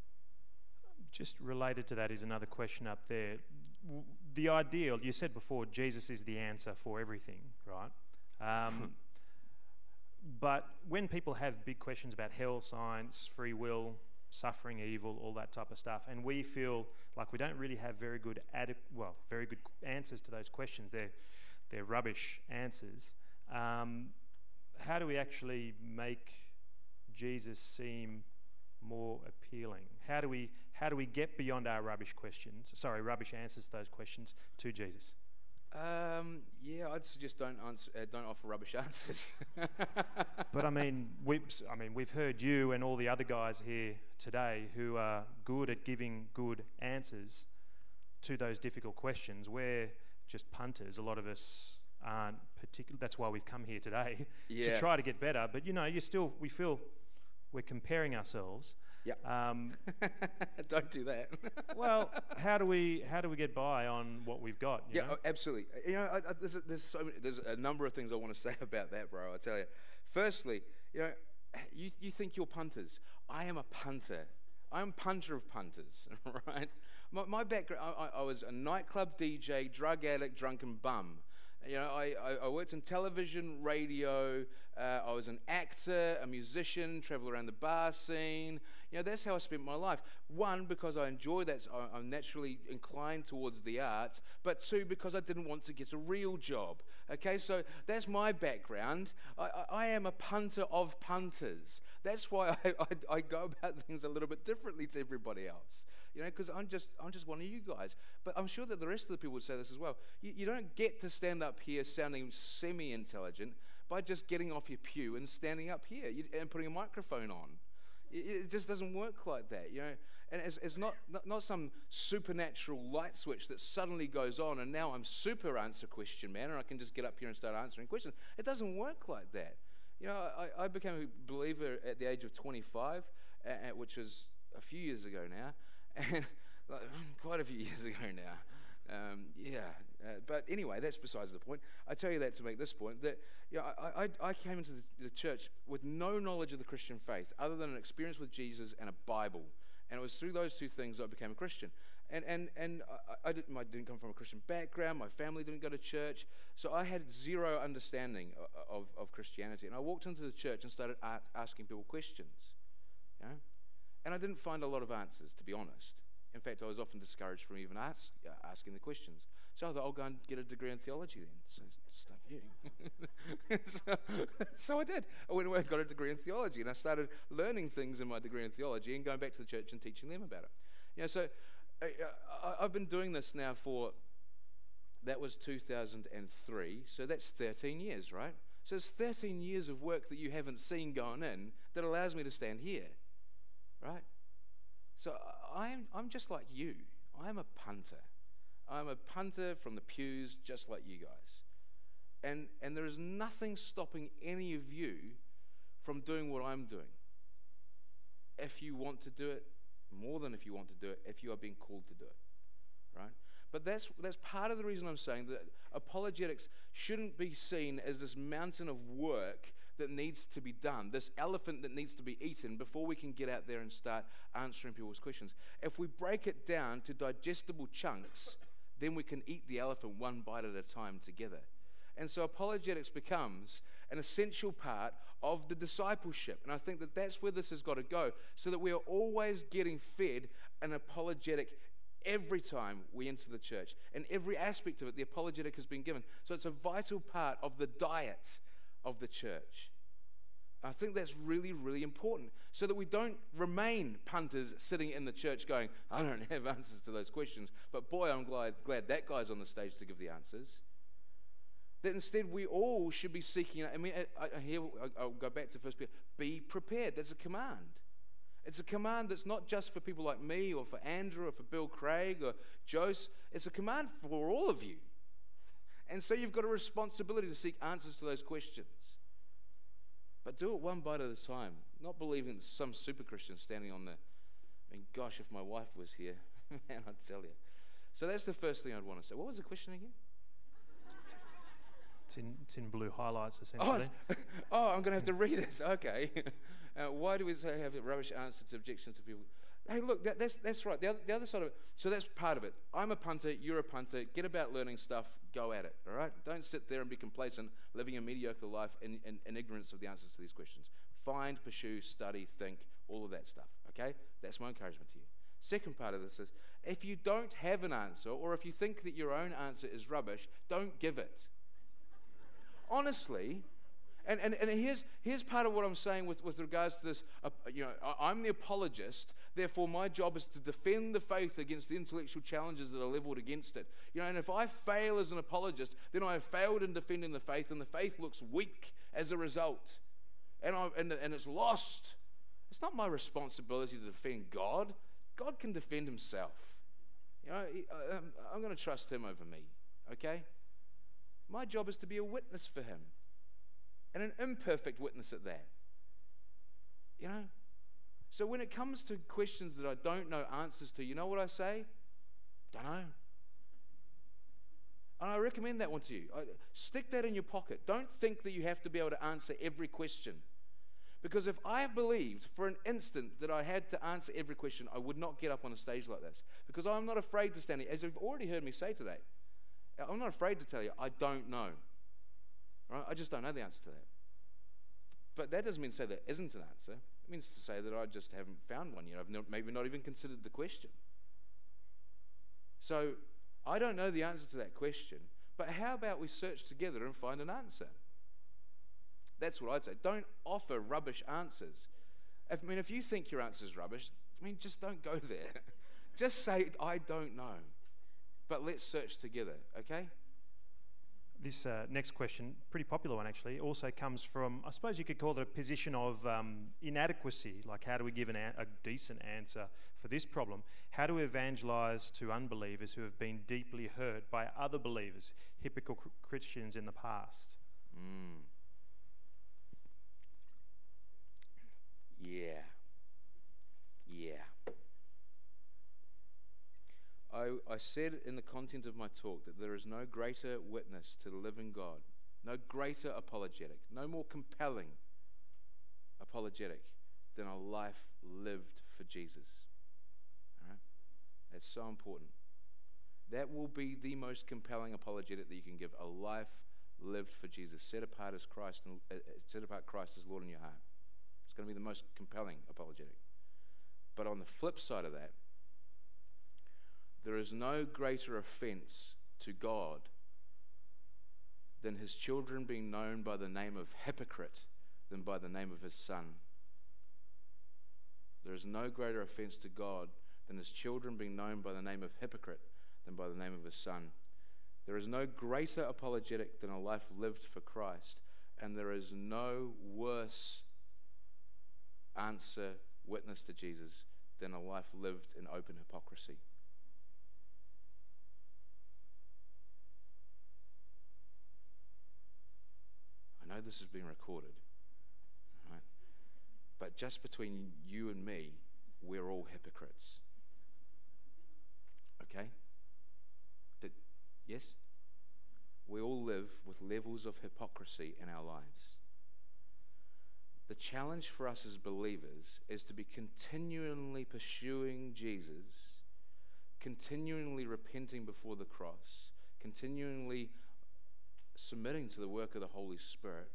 Speaker 2: Just related to that is another question up there. The ideal, you said before, Jesus is the answer for everything, right? But when people have big questions about hell, science, free will, suffering, evil, all that type of stuff, and we feel like we don't really have very good answers to those questions, they're rubbish answers. How do we actually make Jesus seem more appealing? How do we get beyond our rubbish answers to those questions to Jesus?
Speaker 1: I'd suggest don't offer rubbish answers.
Speaker 2: But I mean, we've heard you and all the other guys here today who are good at giving good answers to those difficult questions. We're just punters. A lot of us aren't particular. That's why we've come here today to try to get better. But we feel we're comparing ourselves.
Speaker 1: Yeah. Don't do that.
Speaker 2: Well, how do we get by on what we've got? You know?
Speaker 1: Absolutely. There's a number of things I want to say about that, bro. I tell you. Firstly, you think you're punters. I am a punter. I'm punter of punters, right? My background, I was a nightclub DJ, drug addict, drunken bum. I worked in television, radio. I was an actor, a musician, traveled around the bar scene. That's how I spent my life. One, because I enjoy that. So I'm naturally inclined towards the arts. But two, because I didn't want to get a real job. Okay, so that's my background. I am a punter of punters. That's why I go about things a little bit differently to everybody else. Because I'm just one of you guys. But I'm sure that the rest of the people would say this as well. You don't get to stand up here sounding semi-intelligent by just getting off your pew and standing up here and putting a microphone on. It just doesn't work like that, And it's not some supernatural light switch that suddenly goes on and now I'm super answer question man and I can just get up here and start answering questions. It doesn't work like that. I became a believer at the age of 25, which is a few years ago now. And quite a few years ago now. But anyway, that's besides the point. I tell you that to make this point, that I came into the church with no knowledge of the Christian faith other than an experience with Jesus and a Bible. And it was through those two things I became a Christian. And I didn't come from a Christian background. My family didn't go to church. So I had zero understanding of Christianity. And I walked into the church and started asking people questions. And I didn't find a lot of answers, to be honest. In fact, I was often discouraged from even asking the questions. So I thought, I'll go and get a degree in theology then. So stuff So I did. I went away and got a degree in theology, and I started learning things in my degree in theology and going back to the church and teaching them about it. So I've been doing this now that was 2003, so that's 13 years, right? So it's 13 years of work that you haven't seen going in that allows me to stand here, right? So I'm just like you. I'm a punter. I'm a punter from the pews, just like you guys. And there is nothing stopping any of you from doing what I'm doing. If you want to do it, more than if you want to do it, if you are being called to do it, right? But that's part of the reason I'm saying that apologetics shouldn't be seen as this mountain of work that needs to be done, this elephant that needs to be eaten before we can get out there and start answering people's questions. If we break it down to digestible chunks, then we can eat the elephant one bite at a time together. And so apologetics becomes an essential part of the discipleship. And I think that that's where this has got to go, so that we are always getting fed an apologetic every time we enter the church. And every aspect of it, the apologetic has been given. So it's a vital part of the diet of the church. I think that's really, really important, so that we don't remain punters sitting in the church going, I don't have answers to those questions, but boy, I'm glad that guy's on the stage to give the answers. That instead we all should be seeking, I'll go back to 1 Peter, be prepared. That's a command. It's a command that's not just for people like me or for Andrew or for Bill Craig or Jose. It's a command for all of you. And so you've got a responsibility to seek answers to those questions. But do it one bite at a time, not believing that some super Christian standing on gosh, if my wife was here, man, I'd tell you. So that's the first thing I'd want to say. What was the question again?
Speaker 2: It's in blue highlights, essentially.
Speaker 1: I'm going to have to read it. Okay. Why do we have a rubbish answer to objections to people? Hey, look, that's right. The other side of it. So that's part of it. I'm a punter. You're a punter. Get about learning stuff. Go at it. All right? Don't sit there and be complacent, living a mediocre life in ignorance of the answers to these questions. Find, pursue, study, think, all of that stuff. Okay? That's my encouragement to you. Second part of this is, if you don't have an answer, or if you think that your own answer is rubbish, don't give it. Honestly, and here's part of what I'm saying with regards to this. I'm the apologist, therefore my job is to defend the faith against the intellectual challenges that are leveled against it. And if I fail as an apologist, then I have failed in defending the faith, and the faith looks weak as a result, and it's lost. It's not my responsibility to defend God. God can defend himself. I'm going to trust him over me. Okay. My job is to be a witness for him, and an imperfect witness at that. So when it comes to questions that I don't know answers to, you know what I say? Don't know. And I recommend that one to you. Stick that in your pocket. Don't think that you have to be able to answer every question. Because if I believed for an instant that I had to answer every question, I would not get up on a stage like this. Because I'm not afraid to stand here, as you've already heard me say today. I'm not afraid to tell you, I don't know. Right? I just don't know the answer to that. But that doesn't mean to say there isn't an answer. It means to say that I just haven't found one yet. I've maybe not even considered the question. So I don't know the answer to that question, but how about we search together and find an answer? That's what I'd say. Don't offer rubbish answers. If you think your answer is rubbish, just don't go there. Just say, I don't know. But let's search together, okay?
Speaker 2: This next question, pretty popular one actually, also comes from, I suppose you could call it a position of inadequacy. Like, how do we give a decent answer for this problem? How do we evangelize to unbelievers who have been deeply hurt by other believers, hypocritical Christians in the past?
Speaker 1: Yeah. I said in the content of my talk that there is no greater witness to the living God, no greater apologetic, no more compelling apologetic than a life lived for Jesus. All right? That's so important. That will be the most compelling apologetic that you can give, a life lived for Jesus, set apart Christ as Lord in your heart. It's going to be the most compelling apologetic. But on the flip side of that, there is no greater offense to God than his children being known by the name of hypocrite than by the name of his son. There is no greater offense to God than his children being known by the name of hypocrite than by the name of his son. There is no greater apologetic than a life lived for Christ, and there is no worse answer, witness to Jesus, than a life lived in open hypocrisy. I know this is being recorded, right? But just between you and me, we're all hypocrites. Okay? Yes? We all live with levels of hypocrisy in our lives. The challenge for us as believers is to be continually pursuing Jesus, continually repenting before the cross, continually submitting to the work of the Holy Spirit,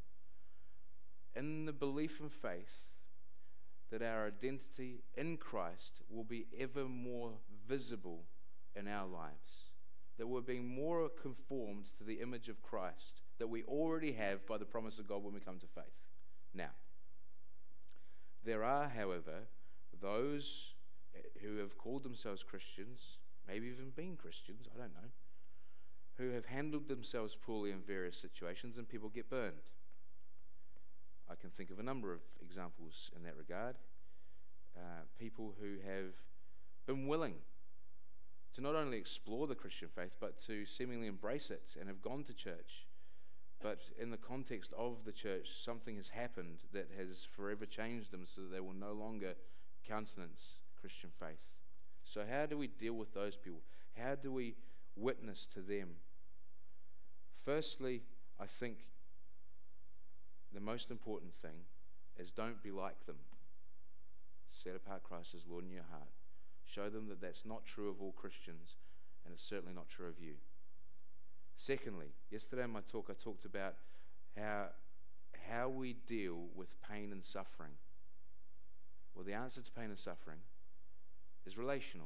Speaker 1: in the belief and faith that our identity in Christ will be ever more visible in our lives, that we're being more conformed to the image of Christ that we already have by the promise of God when we come to faith. Now, there are, however, those who have called themselves Christians, maybe even been Christians, I don't know, who have handled themselves poorly in various situations, and people get burned. I can think of a number of examples in that regard. People who have been willing to not only explore the Christian faith, but to seemingly embrace it, and have gone to church. But in the context of the church, something has happened that has forever changed them so that they will no longer countenance Christian faith. So how do we deal with those people? How do we witness to them? Firstly, I think the most important thing is don't be like them. Set apart Christ as Lord in your heart. Show them that that's not true of all Christians, and it's certainly not true of you. Secondly, yesterday in my talk I talked about how we deal with pain and suffering. Well, the answer to pain and suffering is relational.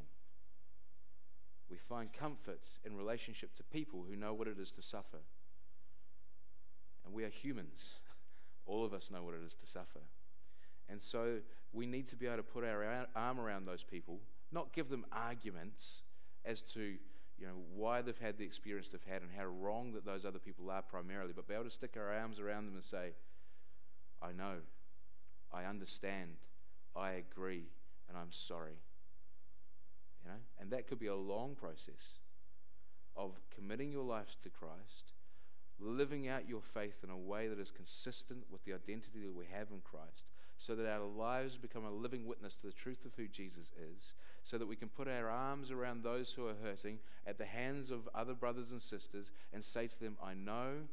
Speaker 1: We find comfort in relationship to people who know what it is to suffer. And we are humans. All of us know what it is to suffer. And so we need to be able to put our arm around those people, not give them arguments as to why they've had the experience they've had and how wrong that those other people are primarily, but be able to stick our arms around them and say, I know, I understand, I agree, and I'm sorry. And that could be a long process of committing your life to Christ, living out your faith in a way that is consistent with the identity that we have in Christ, so that our lives become a living witness to the truth of who Jesus is, so that we can put our arms around those who are hurting at the hands of other brothers and sisters and say to them, I know,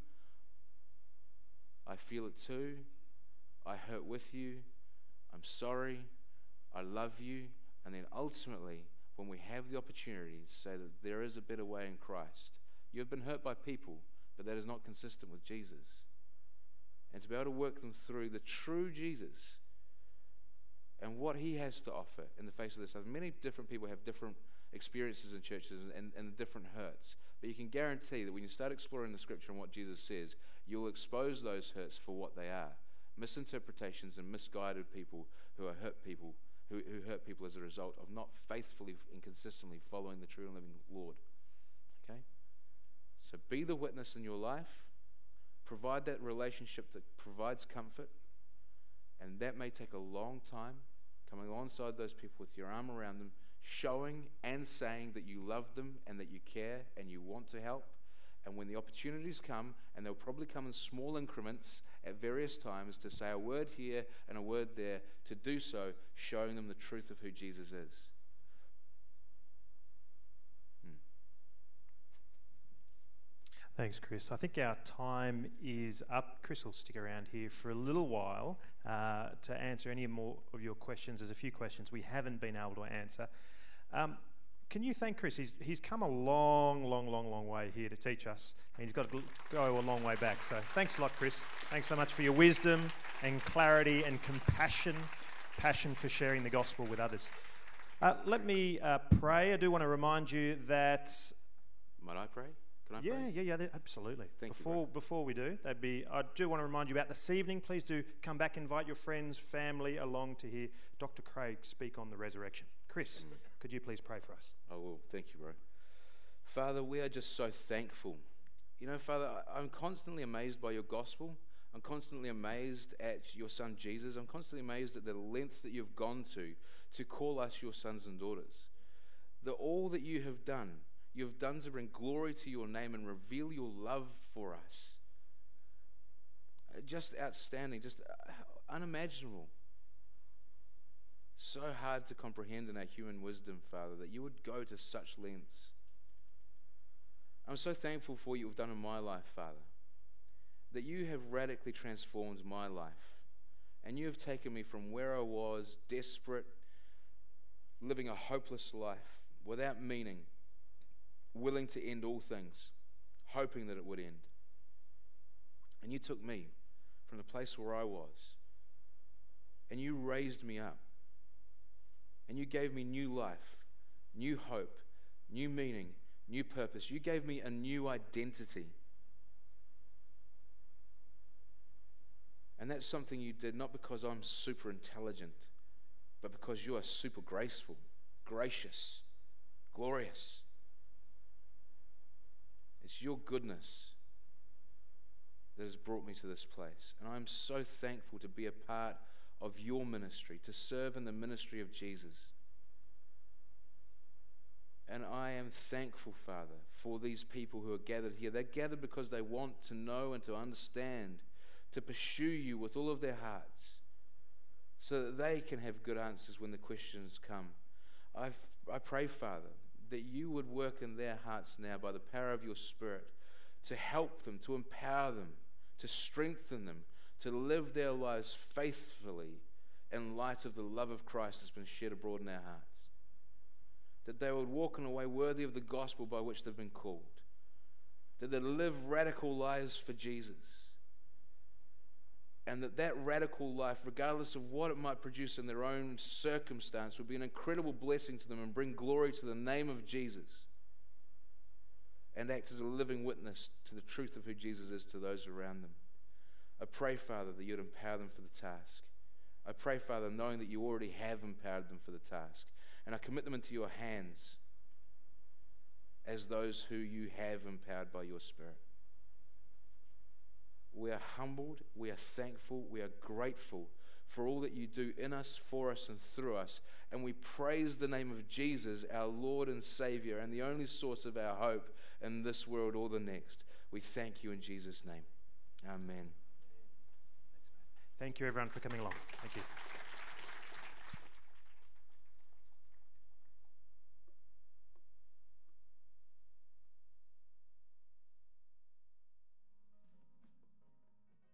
Speaker 1: I feel it too, I hurt with you, I'm sorry, I love you, and then ultimately, when we have the opportunity to say that there is a better way in Christ, you have been hurt by people, but that is not consistent with Jesus. And to be able to work them through the true Jesus and what he has to offer in the face of this. Many different people have different experiences in churches and different hurts. But you can guarantee that when you start exploring the scripture and what Jesus says, you'll expose those hurts for what they are. Misinterpretations and misguided people who hurt people as a result of not faithfully and consistently following the true and living Lord. Okay? So be the witness in your life. Provide that relationship that provides comfort. And that may take a long time, coming alongside those people with your arm around them, showing and saying that you love them and that you care and you want to help. And when the opportunities come, and they'll probably come in small increments at various times, to say a word here and a word there, to do so, showing them the truth of who Jesus is.
Speaker 2: Thanks, Chris. I think our time is up. Chris will stick around here for a little while to answer any more of your questions. There's a few questions we haven't been able to answer. Can you thank Chris? He's come a long way here to teach us, and he's got to go a long way back. So thanks a lot, Chris. Thanks so much for your wisdom and clarity and passion for sharing the gospel with others. Let me pray. I do want to remind you that...
Speaker 1: Might I pray? Can I pray?
Speaker 2: Yeah, absolutely.
Speaker 1: Thank you,
Speaker 2: Before we do, I do want to remind you about this evening. Please do come back, invite your friends, family along to hear Dr. Craig speak on the resurrection. Chris, could you please pray for us?
Speaker 1: I will. Thank you, bro. Father, we are just so thankful. You know, Father, I'm constantly amazed by your gospel. I'm constantly amazed at your son Jesus. I'm constantly amazed at the lengths that you've gone to call us your sons and daughters. That all that you have done to bring glory to your name and reveal your love for us. Just outstanding, just unimaginable. So hard to comprehend in our human wisdom, Father, that you would go to such lengths. I'm so thankful for what you've done in my life, Father, that you have radically transformed my life, and you have taken me from where I was, desperate, living a hopeless life, without meaning, willing to end all things, hoping that it would end. And you took me from the place where I was, and you raised me up, and you gave me new life, new hope, new meaning, new purpose. You gave me a new identity. And that's something you did not because I'm super intelligent, but because you are super graceful, gracious, glorious. It's your goodness that has brought me to this place. And I'm so thankful to be a part of your ministry, to serve in the ministry of Jesus. And I am thankful, Father, for these people who are gathered here. They're gathered because they want to know and to understand, to pursue you with all of their hearts, so that they can have good answers when the questions come. I pray, Father, that you would work in their hearts now by the power of your Spirit to help them, to empower them, to strengthen them, to live their lives faithfully in light of the love of Christ that's been shed abroad in our hearts. That they would walk in a way worthy of the gospel by which they've been called. That they live radical lives for Jesus. And that radical life, regardless of what it might produce in their own circumstance, would be an incredible blessing to them and bring glory to the name of Jesus. And act as a living witness to the truth of who Jesus is to those around them. I pray, Father, that you'd empower them for the task. I pray, Father, knowing that you already have empowered them for the task. And I commit them into your hands as those who you have empowered by your Spirit. We are humbled, we are thankful, we are grateful for all that you do in us, for us, and through us. And we praise the name of Jesus, our Lord and Savior, and the only source of our hope in this world or the next. We thank you in Jesus' name. Amen.
Speaker 2: Thank you, everyone, for coming along. Thank you.